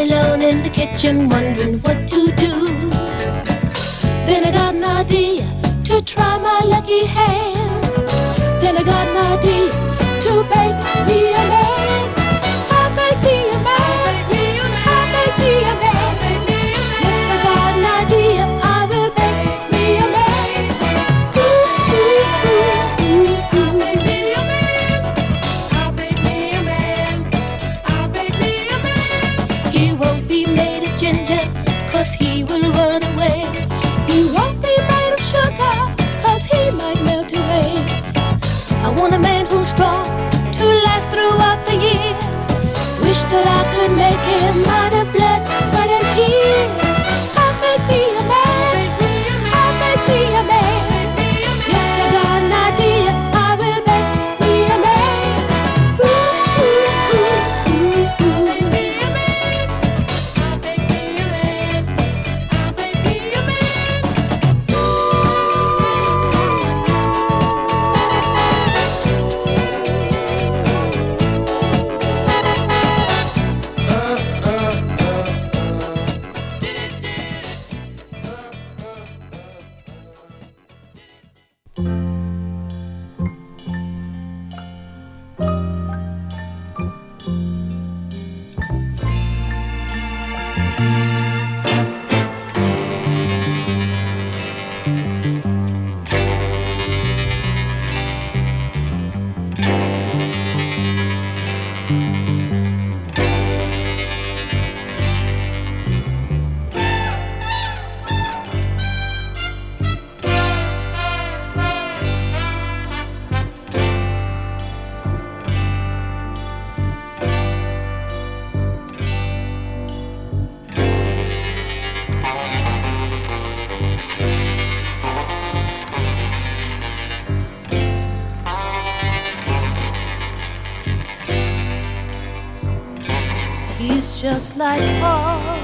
alone in the kitchen wondering what to do. Then I got an idea to try my lucky hand. Then I got an idea to bake me a man. I'll make me a man. I'll make me a man. Yes, I got an idea. I will make me a man. Ooh, ooh, ooh, ooh, ooh. I'll make me a man. I'll make me a man. I'll make me a man. He won't be made of ginger, 'cause he will run away. He won't be made of sugar, 'cause he might melt away. I want a man who's strong to last throughout the years. Wish that I could make him out of blood, sweat and tears. I'll make me a man. I'll make me a man. Yes, I got an idea. I will make me a man. Ooh, ooh, ooh, ooh, ooh. I'll make me a man. I'll make me a man. I'll make me a man. He's just like all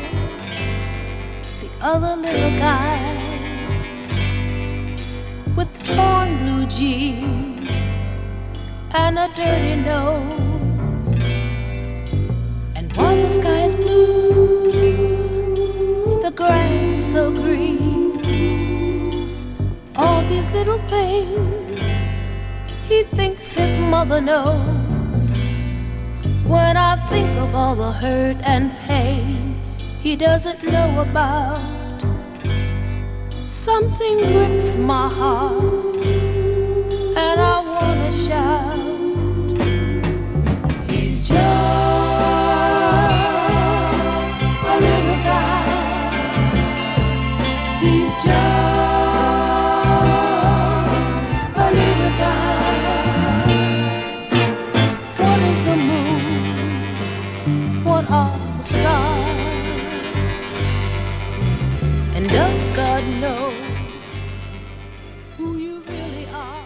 the other little guys with torn blue jeans and a dirty nose. And while the sky's blue, the grass so green, all these little things he thinks his mother knows. When I think of all the hurt and pain he doesn't know about, something grips my heart and I wanna shout. He's just a little guy. He's just a little guy. What is the moon? What are the stars? And does God know who you really are?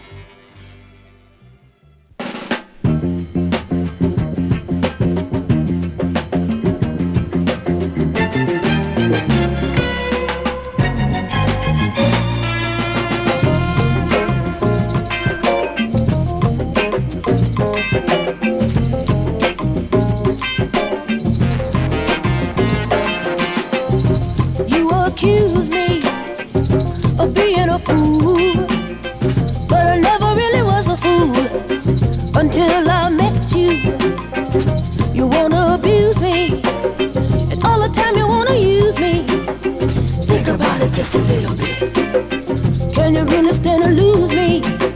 Accuse me of being a fool, but I never really was a fool until I met you. You wanna abuse me, and all the time you wanna use me. Think about it just a little bit. Can you really stand to lose me?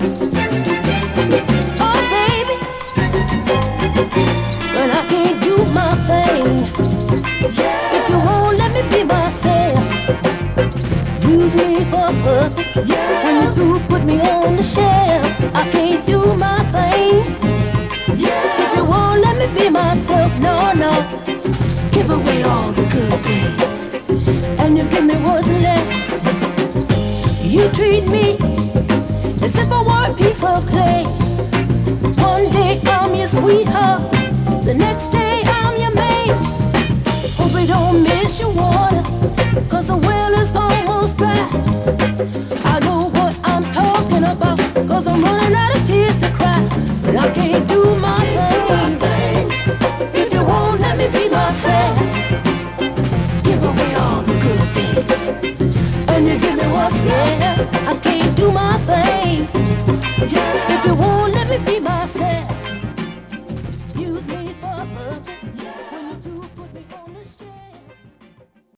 Oh baby, when I can't do my thing, if you won't let me be myself, use me for perfect. When you do put me on the shelf, I can't do my thing. If you won't let me be myself, no, no. Give away all the good things, and you give me what's left. You treat me as if I were a piece of clay. One day I'm your sweetheart, the next day I'm your maid. Hope we don't miss your water, 'cause the well is almost dry. I know what I'm talking about, 'cause I'm running out of tears to cry. But I can't do my thing if you won't let me be myself. Yeah, I can't do my thing.